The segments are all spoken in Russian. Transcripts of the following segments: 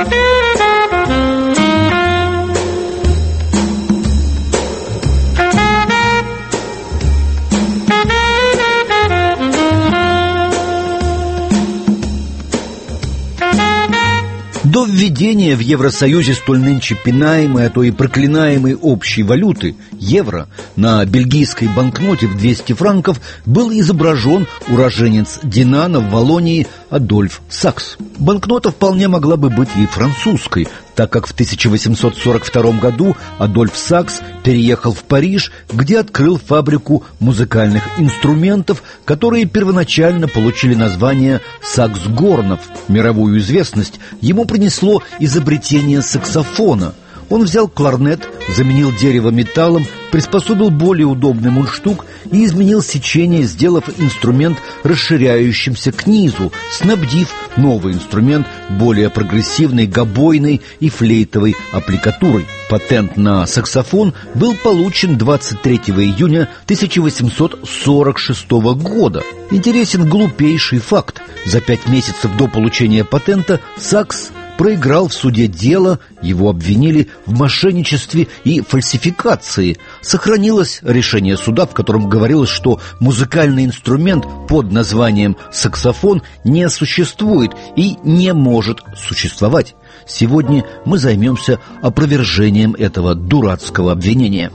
До введения в Евросоюзе столь нынче пинаемой, а то и проклинаемой общей валюты евро на бельгийской банкноте в 200 франков был изображен уроженец Динана в Валлонии Адольф Сакс. Банкнота вполне могла бы быть и французской, так как в 1842 году Адольф Сакс переехал в Париж, где открыл фабрику музыкальных инструментов, которые первоначально получили название «Сакс-Горнов». Мировую известность ему принесло изобретение саксофона. Он взял кларнет, заменил дерево металлом, приспособил более удобный мундштук и изменил сечение, сделав инструмент расширяющимся к низу, снабдив новый инструмент более прогрессивной гобойной и флейтовой аппликатурой. Патент на саксофон был получен 23 июня 1846 года. Интересен глупейший факт. За 5 месяцев до получения патента Сакс проиграл в суде дело, его обвинили в мошенничестве и фальсификации. Сохранилось решение суда, в котором говорилось, что музыкальный инструмент под названием саксофон не существует и не может существовать. Сегодня мы займемся опровержением этого дурацкого обвинения.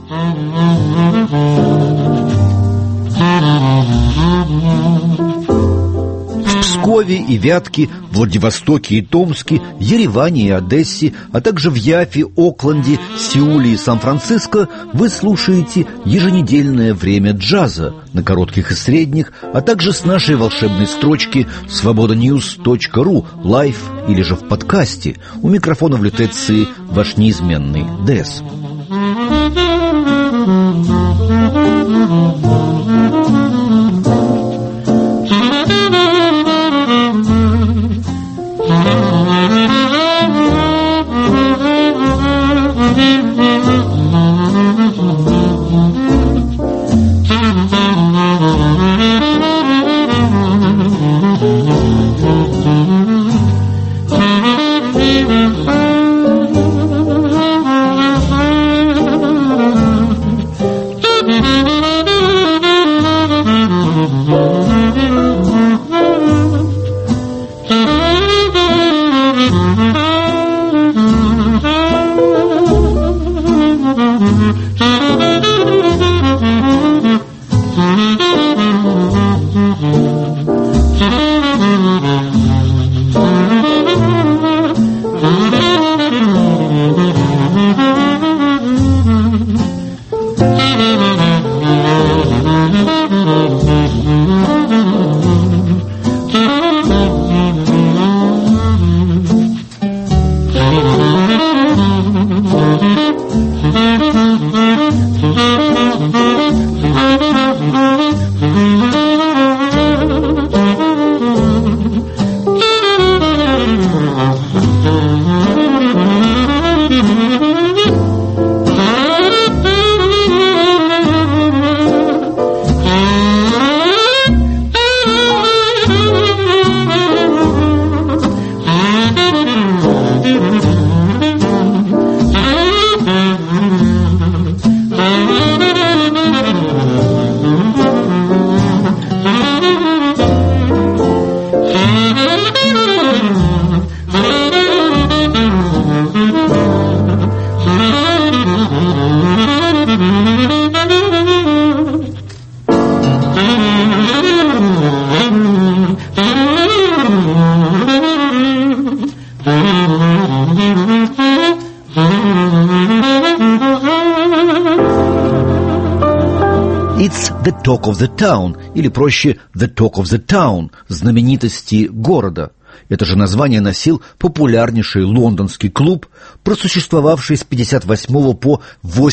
В Пскове и Вятке, Владивостоке и Томске, Ереване и Одессе, а также в Яффе, Окленде, Сеуле и Сан-Франциско вы слушаете еженедельное время джаза на коротких и средних, а также с нашей волшебной строчки svobodanews.ru лайв или же в подкасте. У микрофона в лютеции ваш неизменный ДС. It's the talk of the town, или проще the talk of the town, знаменитости города. Это же название носил популярнейший лондонский клуб, просуществовавший с 1958 по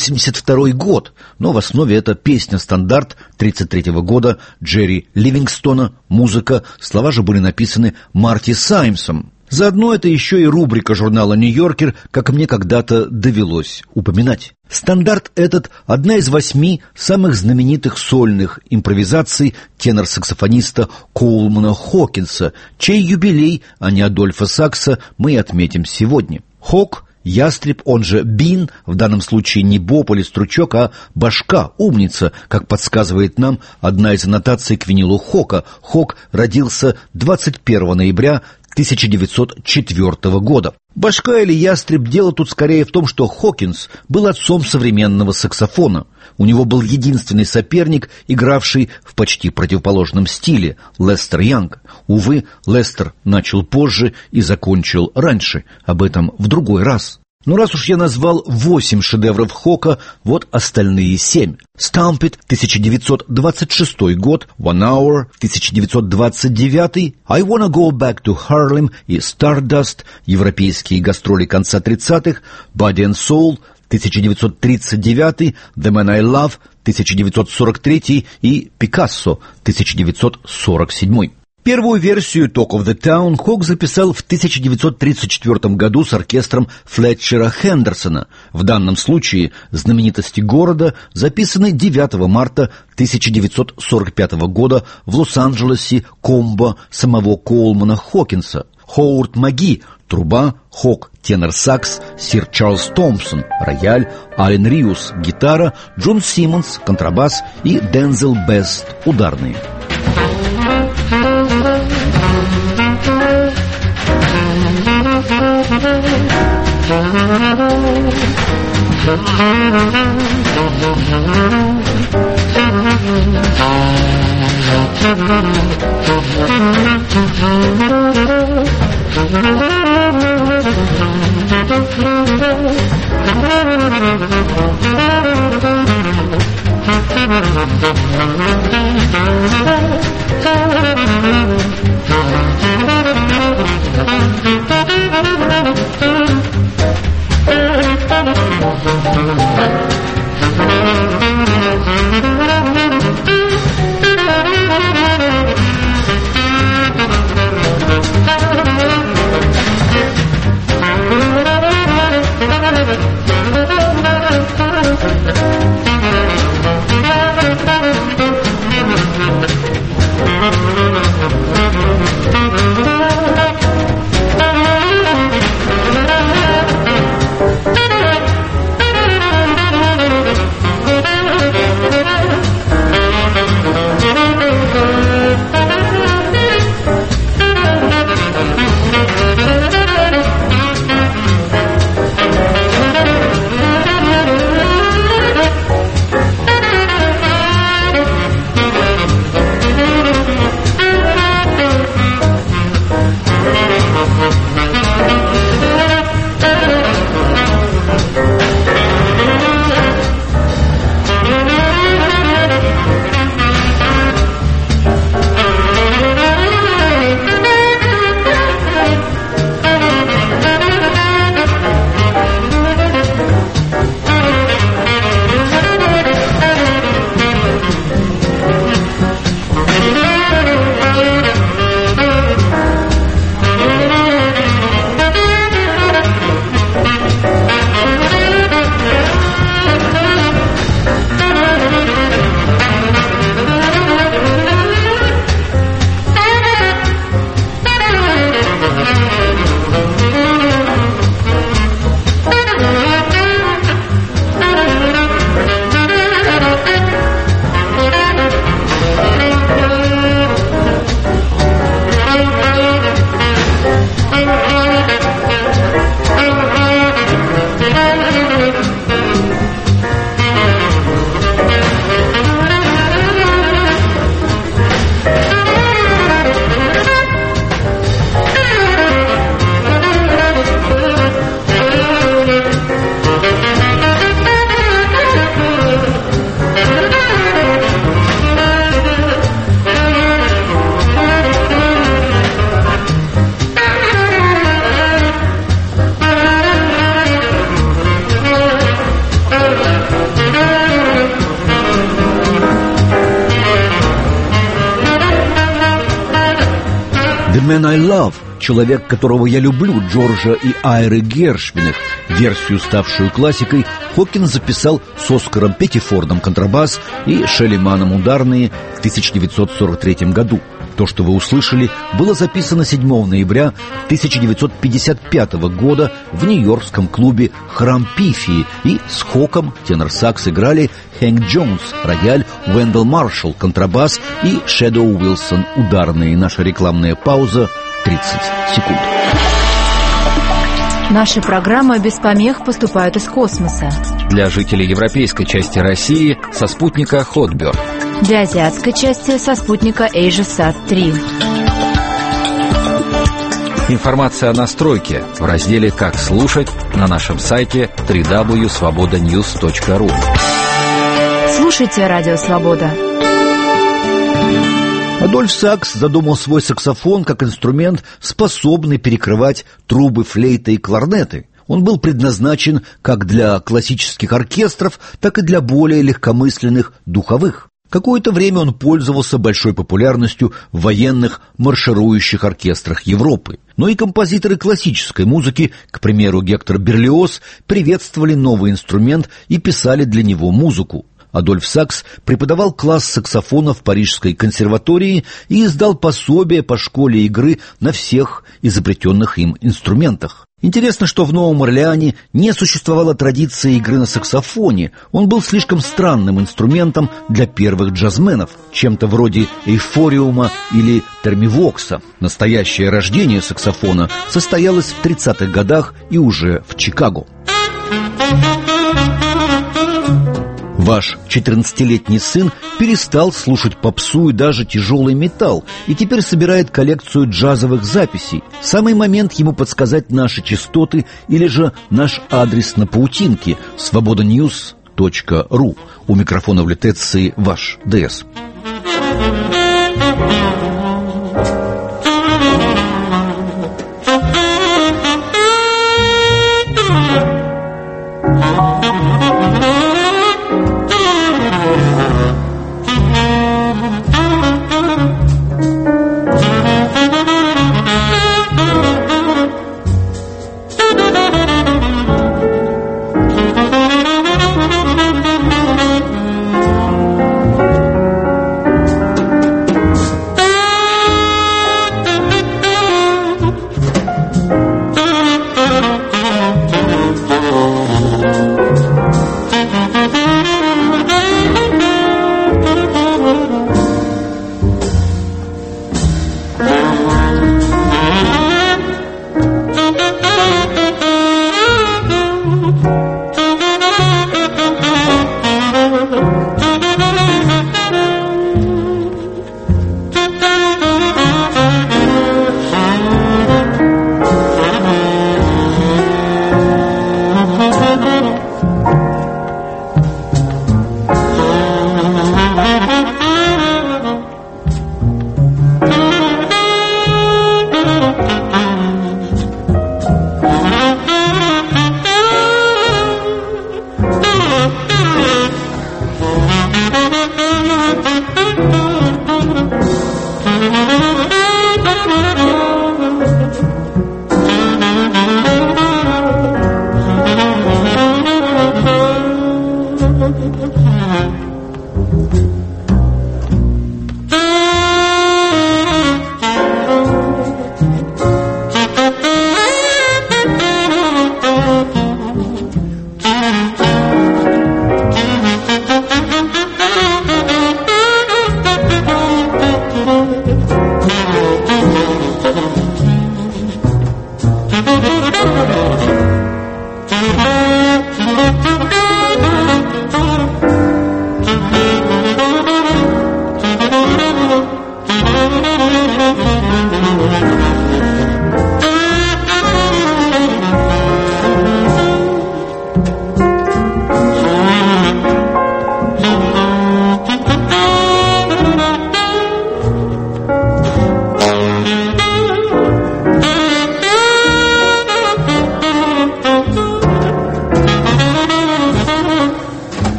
1982 год. Но в основе это песня-стандарт 1933 года Джерри Ливингстона, музыка, слова же были написаны Марти Саймсом. Заодно это еще и рубрика журнала «Нью-Йоркер», как мне когда-то довелось упоминать. Стандарт этот – одна из 8 самых знаменитых сольных импровизаций тенор-саксофониста Коулмана Хокинса, чей юбилей, а не Адольфа Сакса, мы и отметим сегодня. Хок – ястреб, он же бин, в данном случае не боб или стручок, а башка, умница, как подсказывает нам одна из аннотаций к винилу Хока. Хок родился 21 ноября 1904 года. Башка или ястреб, дело тут скорее в том, что Хокинс был отцом современного саксофона. У него был единственный соперник, игравший в почти противоположном стиле – Лестер Янг. Увы, Лестер начал позже и закончил раньше, об этом в другой раз. Но раз уж я назвал 8 шедевров Хока, вот остальные 7. Stomp It, 1926 год, One Hour, 1929, I Wanna Go Back to Harlem и Stardust, европейские гастроли конца 30-х, Body and Soul, 1939, The Man I Love, 1943 и Picasso, 1947. Первую версию Talk of the Town Хок записал в 1934 году с оркестром Флетчера Хендерсона. В данном случае знаменитости города записаны 9 марта 1945 года в Лос-Анджелесе комбо самого Коулмана Хокинса. Хоуард Маги – труба, Хок – тенор-сакс, сир Чарльз Томпсон – рояль, Ален Риус – гитара, Джон Симмонс – контрабас и Дензел Бест – ударные. The Man I Love «Человек, которого я люблю» Джорджа и Айры Гершвиных, версию, ставшую классикой, Хокинс записал с Оскаром Петтифордом контрабас и Шелли-Маном ударные в 1943 году. То, что вы услышали, было записано 7 ноября 1955 года в нью-йоркском клубе «Храм Пифии», и с Хоком тенор-сакс играли Хэнк Джонс, рояль, Уэндell Маршалл, контрабас и Шэдоу Уилсон, ударные. Наша рекламная пауза 30 секунд. Наши программы без помех поступают из космоса. Для жителей европейской части России со спутника Хотберг. Для азиатской части со спутника AsiaSat-3. Информация о настройке в разделе «Как слушать» на нашем сайте www.svobodanews.ru. Слушайте «Радио Свобода». Адольф Сакс задумал свой саксофон как инструмент, способный перекрывать трубы, флейты и кларнеты. Он был предназначен как для классических оркестров, так и для более легкомысленных духовых. Какое-то время он пользовался большой популярностью в военных марширующих оркестрах Европы. Но и композиторы классической музыки, к примеру, Гектор Берлиоз, приветствовали новый инструмент и писали для него музыку. Адольф Сакс преподавал класс саксофона в Парижской консерватории и издал пособие по школе игры на всех изобретенных им инструментах. Интересно, что в Новом Орлеане не существовало традиции игры на саксофоне. Он был слишком странным инструментом для первых джазменов, чем-то вроде эйфориума или термивокса. Настоящее рождение саксофона состоялось в 30-х годах и уже в Чикаго. Ваш 14-летний сын перестал слушать попсу и даже тяжелый металл и теперь собирает коллекцию джазовых записей. Самый момент ему подсказать наши частоты или же наш адрес на паутинке svobodanews.ru. У микрофона в Лютеции ваш ДС.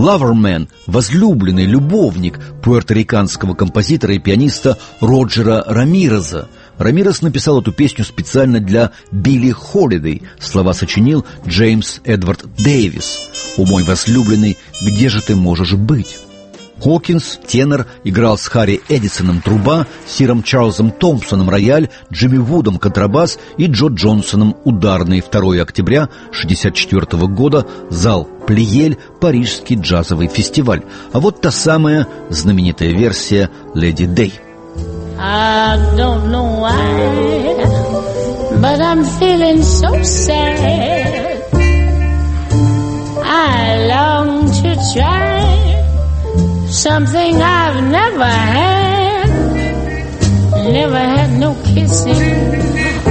Loverman – возлюбленный, любовник пуэрториканского композитора и пианиста Роджера Рамиреза. Рамирес написал эту песню специально для Билли Холидей. Слова сочинил Джеймс Эдвард Дэвис. «О мой возлюбленный, где же ты можешь быть?» Хокинс, тенор, играл с Харри Эдисоном труба, Сиром Чарльзом Томпсоном рояль, Джимми Вудом контрабас и Джо Джонсоном ударный. 2 октября 1964 года, зал Плиель, Парижский джазовый фестиваль. А вот та самая знаменитая версия «Леди Дэй». I don't know why, but I'm feeling so sad. I long to try something I've never had. Never had no kissing.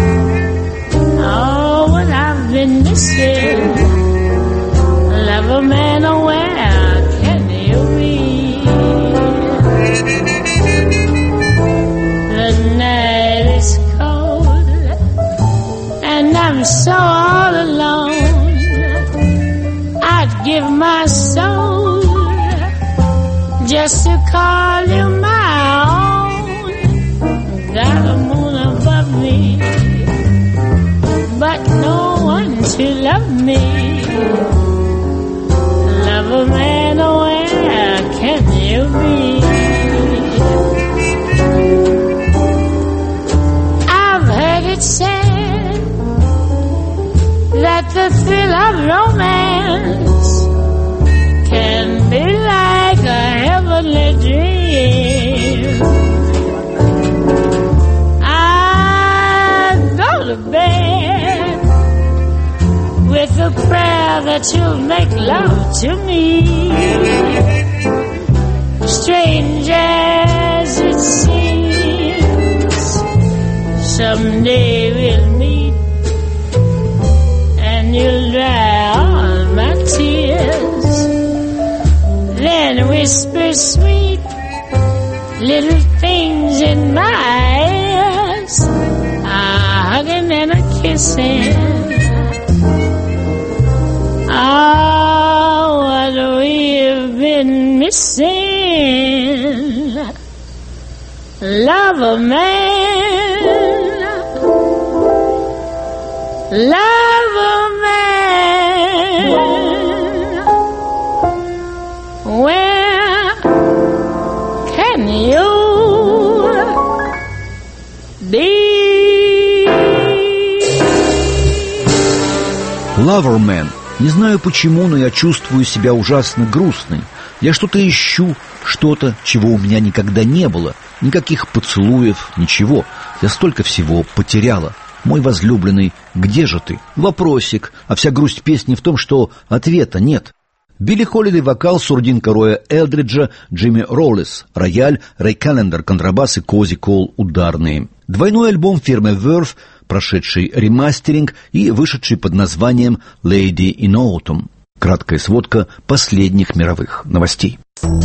Oh, what I've been missing. Love a man, oh, where can you be? The night is cold and I'm so all alone. I'd give my soul just to call you my own. Got a moon above me, but no one to love me. Love a man, where can you be? I've heard it said that the thrill of romance can be like a heavenly dream. I go to bed with a prayer that you'll make love to me. Strange as it seems, someday we'll meet and you'll dry all my tears. Then whisper sweet little things in my ears, a hugging and a kissing. Oh, what we've been missing. Love a man, love a man. Where can you be? Loverman. Не знаю почему, но я чувствую себя ужасно грустной. Я что-то ищу, что-то, чего у меня никогда не было. Никаких поцелуев, ничего. Я столько всего потеряла. Мой возлюбленный, где же ты? Вопросик. А вся грусть песни в том, что ответа нет. Билли Холидей вокал, сурдинка Роя Элдриджа, Джимми Роллес рояль, Рэй Каллендер контрабас и Кози Кол ударные. Двойной альбом фирмы Verve, прошедший ремастеринг и вышедший под названием «Lady in Autumn». Краткая сводка последних мировых новостей.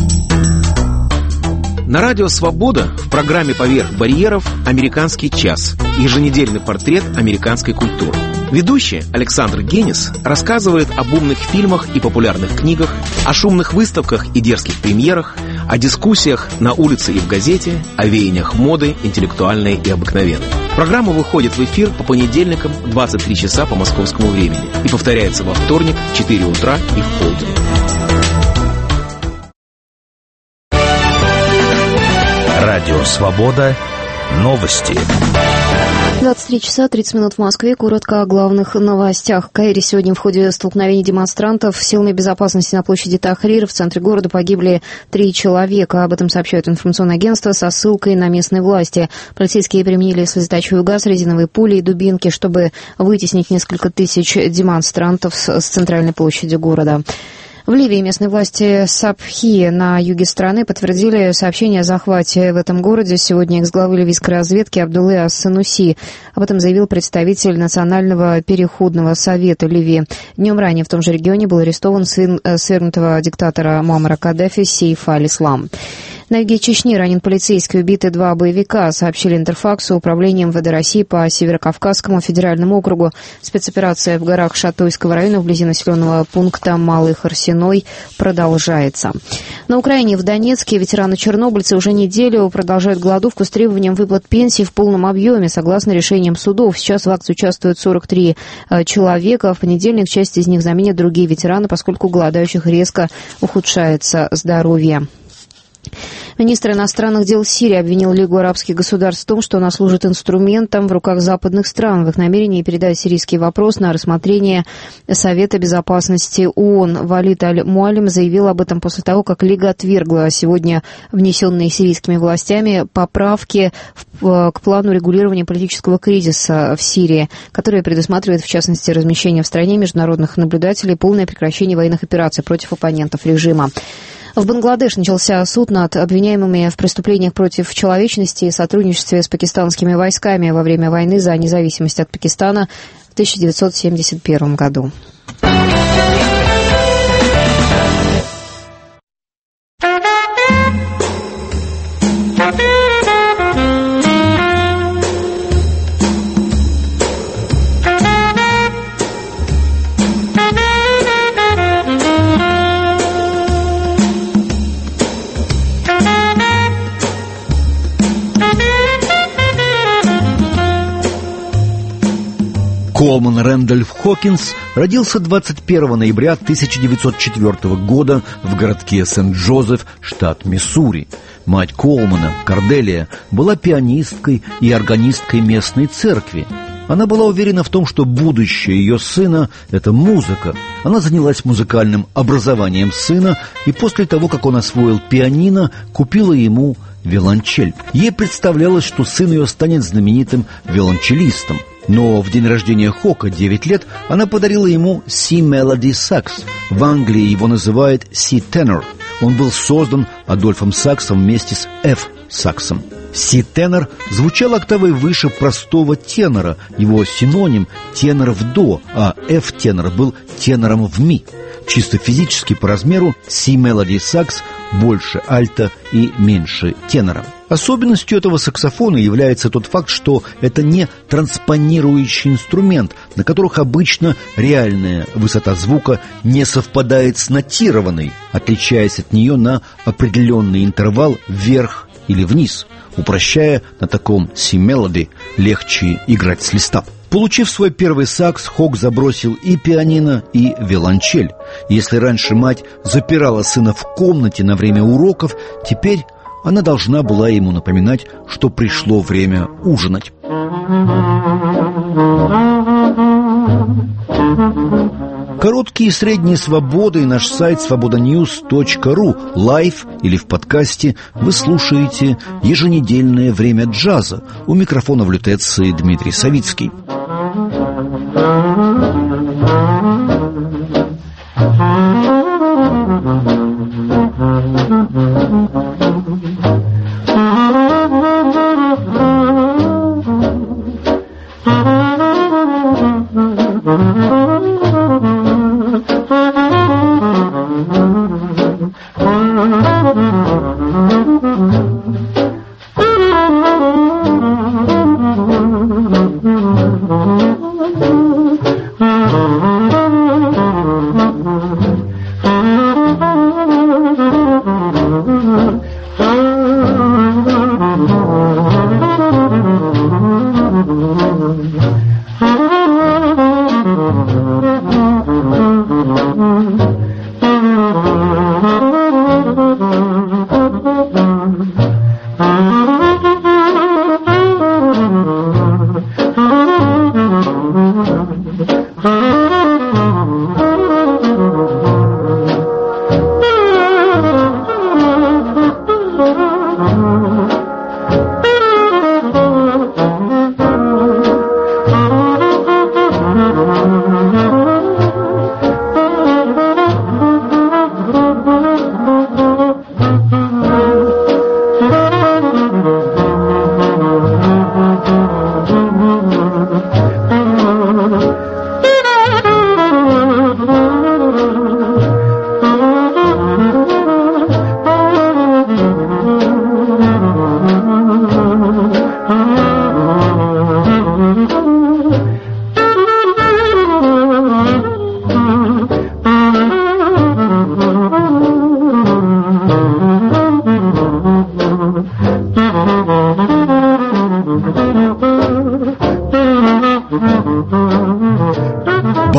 На радио «Свобода» в программе «Поверх барьеров» «Американский час» – еженедельный портрет американской культуры. Ведущий Александр Генис рассказывает об умных фильмах и популярных книгах, о шумных выставках и дерзких премьерах, о дискуссиях на улице и в газете, о веяниях моды, интеллектуальной и обыкновенной. Программа выходит в эфир по понедельникам в 23 часа по московскому времени и повторяется во вторник в 4 утра и в полдень. Радио «Свобода». Новости. 23 часа 30 минут в Москве. Коротко о главных новостях. В Каире сегодня в ходе столкновений демонстрантов с силами безопасности на площади Тахрир в центре города погибли 3 человека. Об этом сообщает информационное агентство со ссылкой на местные власти. Полицейские применили слезоточивый газ, резиновые пули и дубинки, чтобы вытеснить несколько тысяч демонстрантов с центральной площади города. В Ливии местные власти Сабхи на юге страны подтвердили сообщение о захвате в этом городе. Сегодня экс-главы ливийской разведки Абдуллы Ас-Сануси. Об этом заявил представитель Национального переходного совета Ливии. Днем ранее в том же регионе был арестован сын свергнутого диктатора Муаммара Каддафи Сейф аль-Ислам. На юге Чечни ранен полицейский, убиты 2 боевика, сообщили Интерфаксу управлением МВД России по Северокавказскому федеральному округу. Спецоперация в горах Шатойского района вблизи населенного пункта Малый Харсиной продолжается. На Украине, в Донецке, ветераны-чернобыльцы уже неделю продолжают голодовку с требованием выплат пенсий в полном объеме, согласно решениям судов. Сейчас в акции участвуют 43 человека. В понедельник часть из них заменят другие ветераны, поскольку у голодающих резко ухудшается здоровье. Министр иностранных дел Сирии обвинил Лигу арабских государств в том, что она служит инструментом в руках западных стран в их намерении передать сирийский вопрос на рассмотрение Совета безопасности ООН. Валид Аль-Муалим заявил об этом после того, как Лига отвергла сегодня внесенные сирийскими властями поправки к плану регулирования политического кризиса в Сирии, которые предусматривают, в частности, размещение в стране международных наблюдателей и полное прекращение военных операций против оппонентов режима. В Бангладеш начался суд над обвиняемыми в преступлениях против человечности и сотрудничестве с пакистанскими войсками во время войны за независимость от Пакистана в 1971 году. Колман Рэндольф Хокинс родился 21 ноября 1904 года в городке Сент-Джозеф, штат Миссури. Мать Колмана, Корделия, была пианисткой и органисткой местной церкви. Она была уверена в том, что будущее ее сына – это музыка. Она занялась музыкальным образованием сына и после того, как он освоил пианино, купила ему виолончель. Ей представлялось, что сын ее станет знаменитым виолончелистом. Но в день рождения Хока, 9 лет, она подарила ему C-Melody Sax. В Англии его называют C-Tenor. Он был создан Адольфом Саксом вместе с F-Саксом. C-Tenor звучал октавой выше простого тенора. Его синоним – тенор в до, а F-Tenor был тенором в ми. Чисто физически по размеру C-Melody Sax больше альта и меньше тенора. Особенностью этого саксофона является тот факт, что это не транспонирующий инструмент, на которых обычно реальная высота звука не совпадает с нотированной, отличаясь от нее на определенный интервал вверх или вниз. Упрощая, на таком C-Melody легче играть с листа. Получив свой первый сакс, Хок забросил и пианино, и виолончель. Если раньше мать запирала сына в комнате на время уроков, теперь она должна была ему напоминать, что пришло время ужинать. Короткие и средние свободы и наш сайт svobodanews.ru. Лайв или в подкасте вы слушаете еженедельное время джаза. У микрофона в лютеции Дмитрий Савицкий.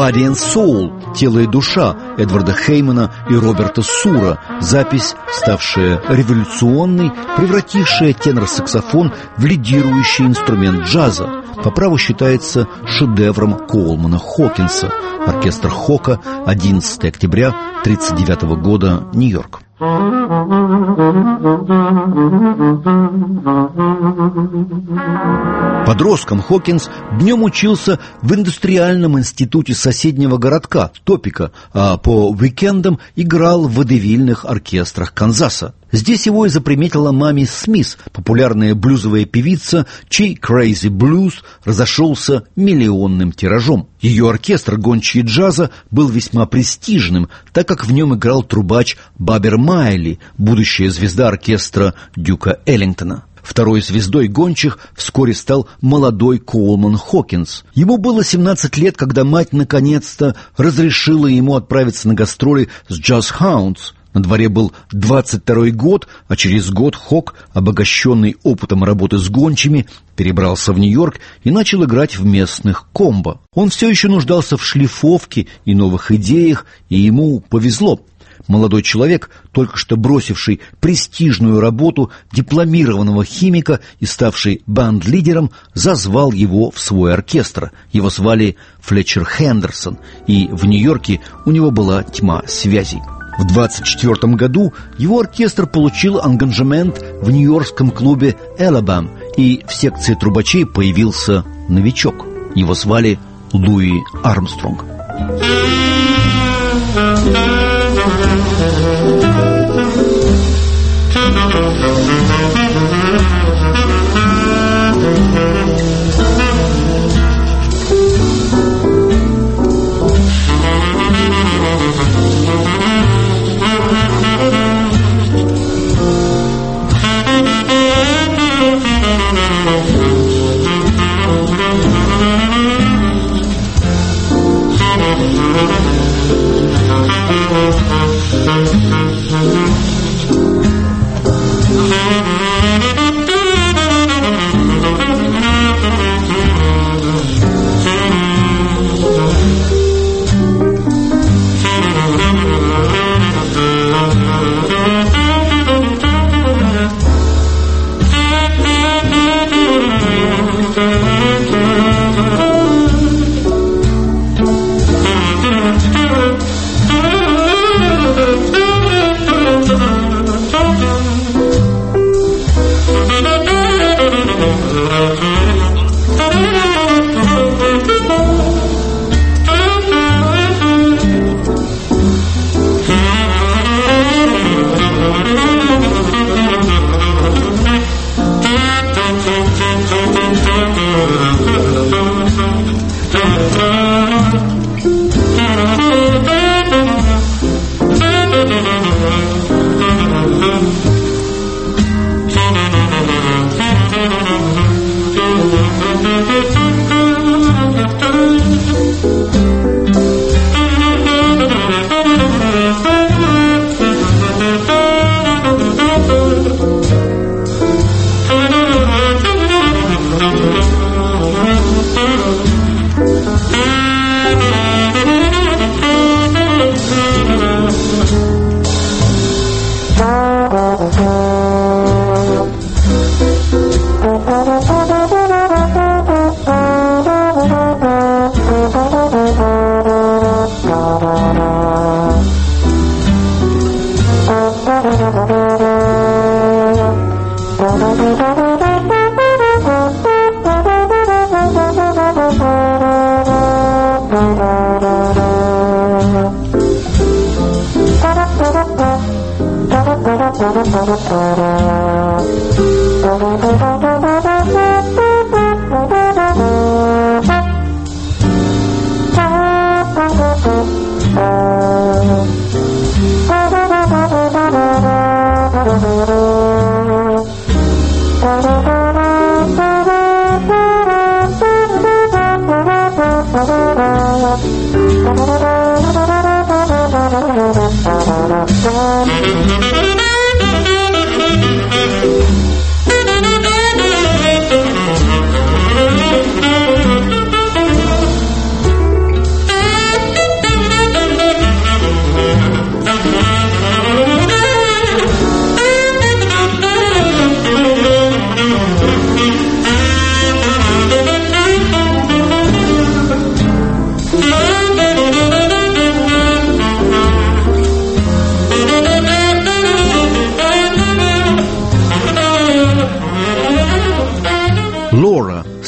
«Body and Soul» «Тело и душа» Эдварда Хеймана и Роберта Сура, запись, ставшая революционной, превратившая тенор-саксофон в лидирующий инструмент джаза. По праву считается шедевром Коулмана Хокинса. Оркестр Хока, 11 октября 1939 года, Нью-Йорк. Подростком Хокинс днем учился в индустриальном институте соседнего городка Топика, а по уикендам играл в водевильных оркестрах Канзаса. Здесь его и заприметила Мами Смис, популярная блюзовая певица, чей «Crazy Blues» разошелся миллионным тиражом. Ее оркестр «Гончие джаза» был весьма престижным, так как в нем играл трубач Бабер Майли, будущая звезда оркестра Дюка Эллингтона. Второй звездой гончих вскоре стал молодой Коулман Хокинс. Ему было 17 лет, когда мать наконец-то разрешила ему отправиться на гастроли с Jazz Hounds. На дворе был 22-й год, а через год Хок, обогащенный опытом работы с гончими, перебрался в Нью-Йорк и начал играть в местных комбо. Он все еще нуждался в шлифовке и новых идеях, и ему повезло. Молодой человек, только что бросивший престижную работу дипломированного химика и ставший банд-лидером, зазвал его в свой оркестр. Его звали Флетчер Хендерсон, и в Нью-Йорке у него была тьма связей. В 1924 году его оркестр получил ангажемент в нью-йоркском клубе «Элабам», и в секции трубачей появился новичок. Его звали Луи Армстронг.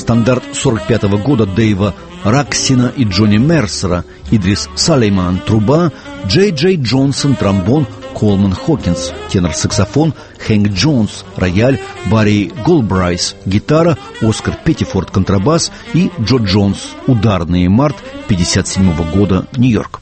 стандарт 1945 года Дэйва Раксина и Джонни Мерсера, Идрис Салейман – труба, Джей Джей Джонсон – тромбон, Колман Хокинс – тенор-саксофон, Хэнк Джонс – рояль, Барри Голбрайс – гитара, Оскар Петтифорд – контрабас и Джо Джонс – ударные, март 1957 года, Нью-Йорк.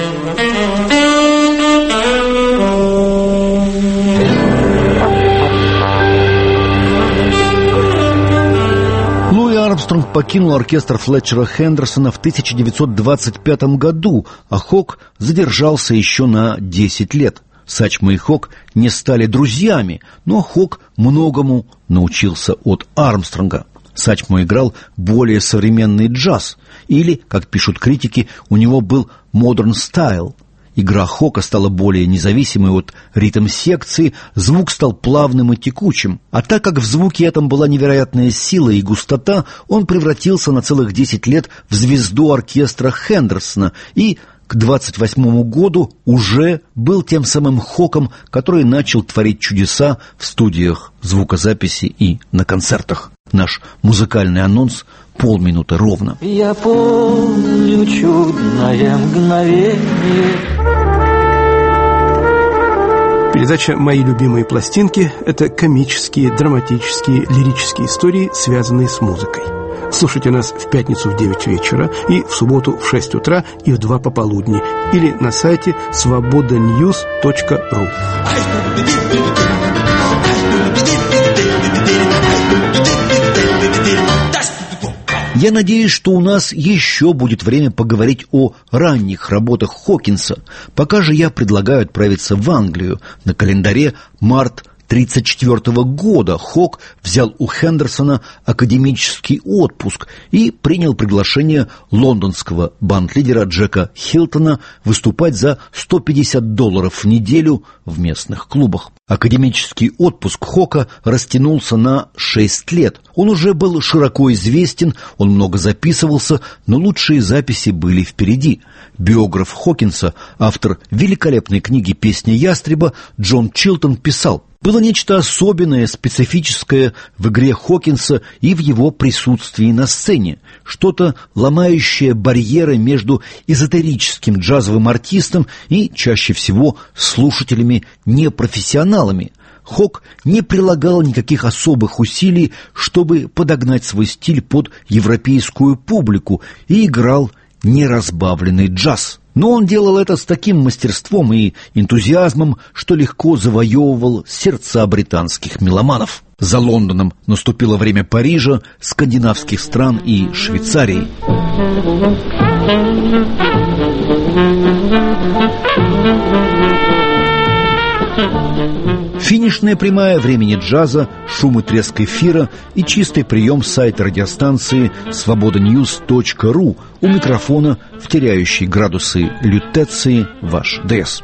Армстронг покинул оркестр Флетчера Хендерсона в 1925 году, а Хок задержался еще на 10 лет. Сачмо и Хок не стали друзьями, но Хок многому научился от Армстронга. Сачмо играл более современный джаз, или, как пишут критики, у него был модерн стайл. Игра Хока стала более независимой от ритм-секции, звук стал плавным и текучим. А так как в звуке этом была невероятная сила и густота, он превратился на целых 10 лет в звезду оркестра Хендерсона и к 28 году уже был тем самым Хоком, который начал творить чудеса в студиях звукозаписи и на концертах. Наш музыкальный анонс — полминуты ровно. Я помню чудное мгновение. Передача «Мои любимые пластинки» — это комические, драматические, лирические истории, связанные с музыкой. Слушайте нас в пятницу в 9 вечера и в субботу в 6 утра и в 2 пополудни или на сайте svobodanews.ru. Я надеюсь, что у нас еще будет время поговорить о ранних работах Хокинса. Пока же я предлагаю отправиться в Англию. На календаре март 1934 года Хок взял у Хендерсона академический отпуск и принял приглашение лондонского банд-лидера Джека Хилтона выступать за $150 в неделю в местных клубах. Академический отпуск Хока растянулся на 6 лет. Он уже был широко известен, он много записывался, но лучшие записи были впереди. Биограф Хокинса, автор великолепной книги «Песня ястреба» Джон Чилтон писал: «Было нечто особенное, специфическое в игре Хокинса и в его присутствии на сцене, что-то ломающее барьеры между эзотерическим джазовым артистом и, чаще всего, слушателями непрофессионалами. Хок не прилагал никаких особых усилий, чтобы подогнать свой стиль под европейскую публику, и играл неразбавленный джаз. Но он делал это с таким мастерством и энтузиазмом, что легко завоевывал сердца британских меломанов. За Лондоном наступило время Парижа, скандинавских стран и Швейцарии. Финишная прямая времени джаза, шум и треск эфира и чистый прием сайта радиостанции svobodanews.ru. У микрофона в теряющей градусы лютеции ваш ДС.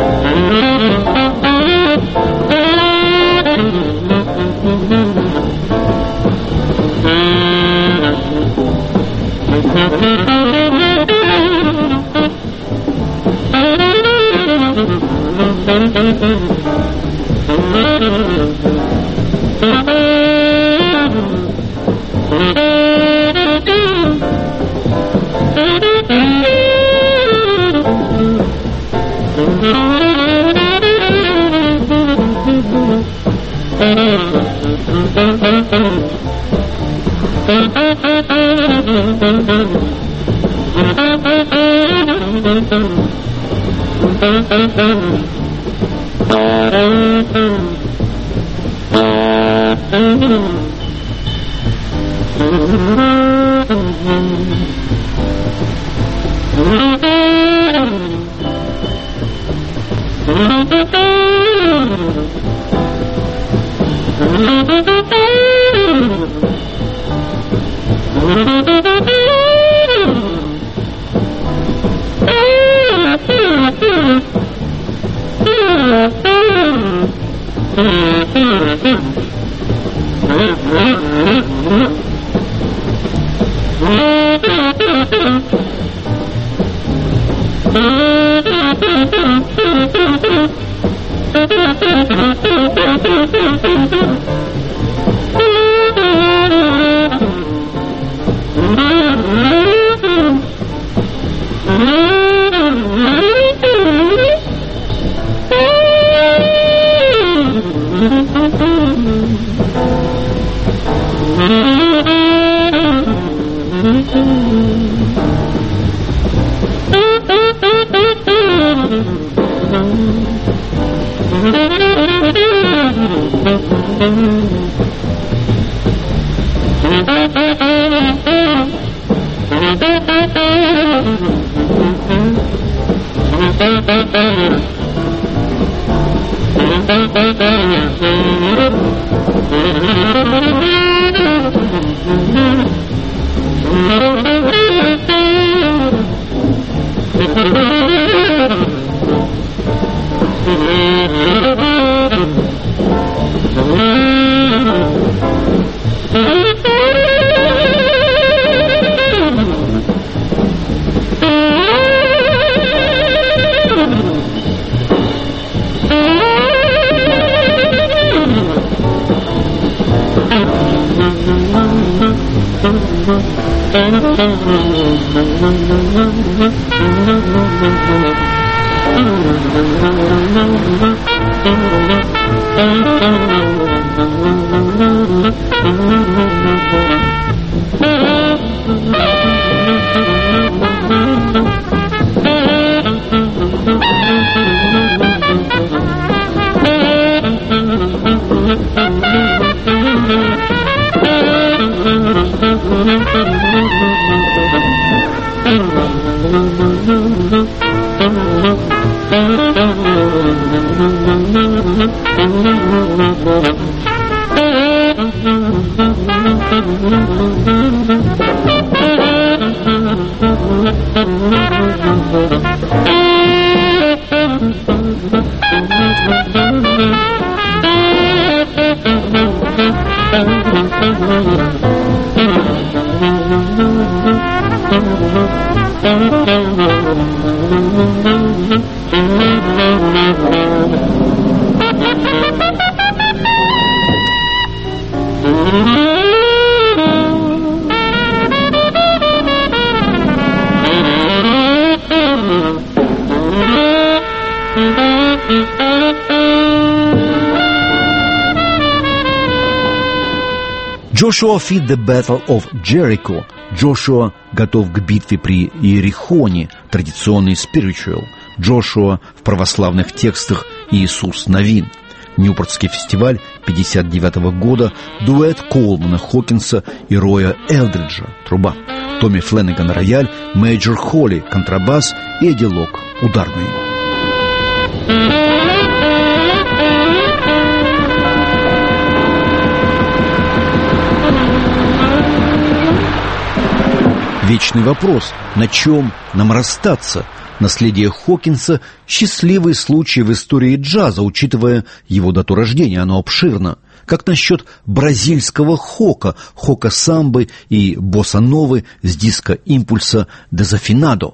Joshua feat the Battle of Jericho. Джошуа готов к битве при Иерихоне, традиционный спиричуал. Джошуа в православных текстах Иисус Новин. Ньюпортский фестиваль 1959 года, дуэт Колмана Хокинса и Роя Элдриджа, труба. Томми Фленнеган, рояль, Мейджор Холли, контрабас и Эдди Лок, ударные. Вечный вопрос: на чем нам расстаться? Наследие Хокинса – счастливый случай в истории джаза, учитывая его дату рождения, оно обширно. Как насчет бразильского хока, хока-самбы и босса-новы с диска импульса «Дезафинадо».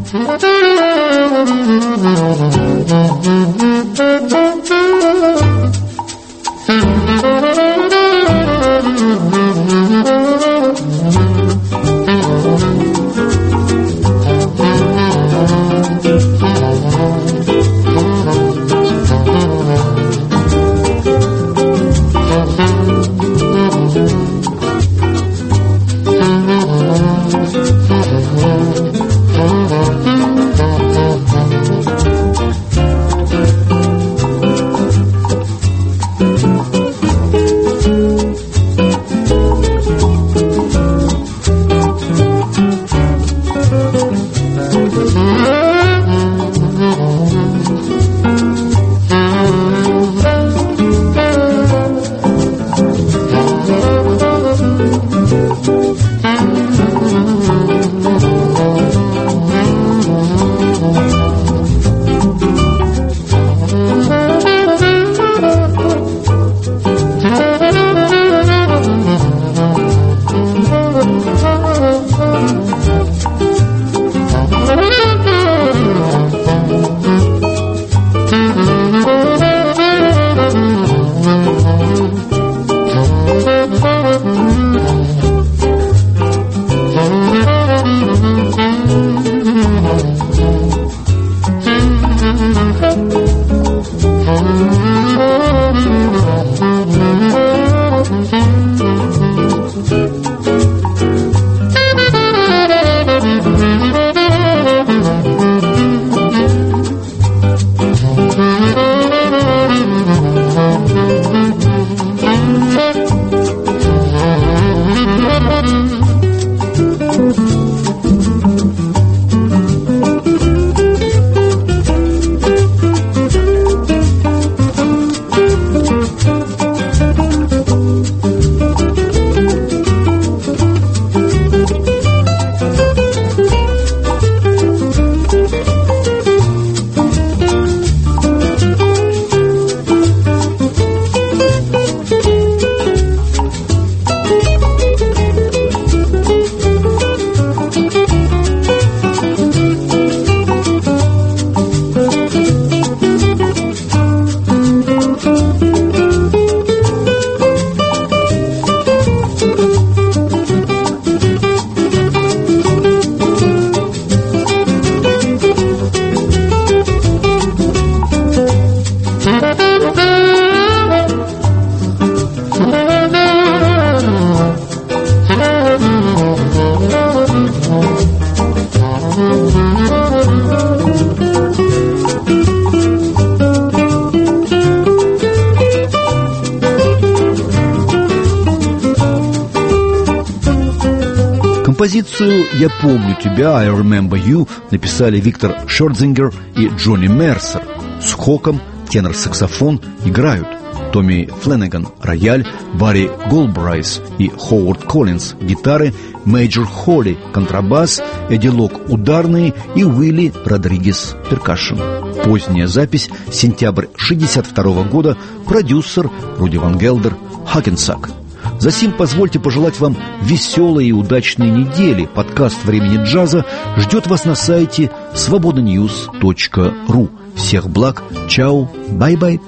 Композицию «Я помню тебя» «I Remember You» написали Виктор Шердзингер и Джонни Мерсер. С Хоком тенор-саксофон играют Томми Фленнеган – рояль, Барри Голбрайс и Ховард Коллинз – гитары, Мейджор Холли – контрабас, Эдди Лок – ударные и Уилли Родригес – перкашн. Поздняя запись, сентябрь 1962 года, продюсер Руди Ван Гелдер, Хакенсак. Засим позвольте пожелать вам веселой и удачной недели. Подкаст «Времени джаза» ждет вас на сайте svobodanews.ru. Всех благ, чао, бай-бай.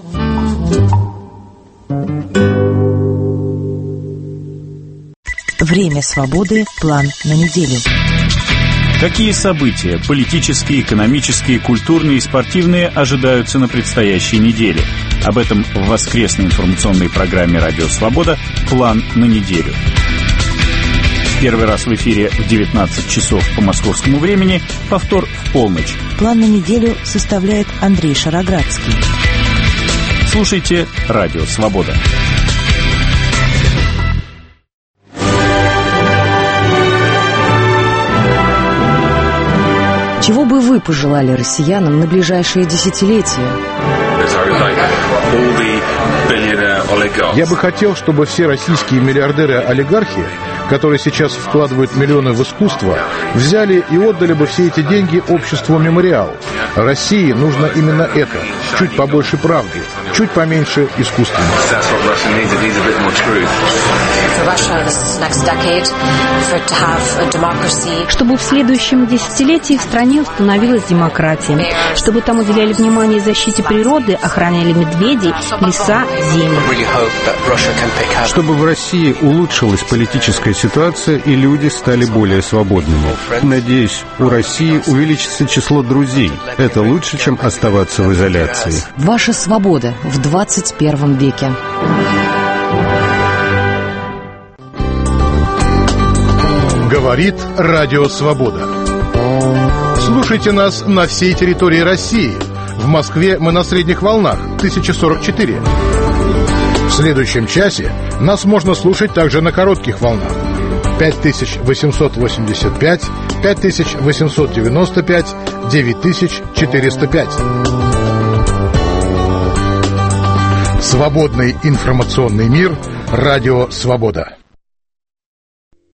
Время свободы. План на неделю. Какие события – политические, экономические, культурные и спортивные – ожидаются на предстоящей неделе? Об этом в воскресной информационной программе «Радио Свобода» «План на неделю». Первый раз в эфире в 19 часов по московскому времени, повтор в полночь. План на неделю составляет Андрей Шароградский. Слушайте «Радио Свобода». Чего бы вы пожелали россиянам на ближайшие десятилетия? Я бы хотел, чтобы все российские миллиардеры-олигархи которые сейчас вкладывают миллионы в искусство, взяли и отдали бы все эти деньги обществу «Мемориал». России нужно именно это. Чуть побольше правды, чуть поменьше искусственности. Чтобы в следующем десятилетии в стране установилась демократия, чтобы там уделяли внимание защите природы, охраняли медведей, леса, земли. Чтобы в России улучшилась политическая ситуация и люди стали более свободными. Надеюсь, у России увеличится число друзей. Это лучше, чем оставаться в изоляции. Ваша свобода в 21 веке. Говорит Радио Свобода. Слушайте нас на всей территории России. В Москве мы на средних волнах 1044. В следующем часе нас можно слушать также на коротких волнах 5885, 5895, 9405. Свободный информационный мир. Радио Свобода.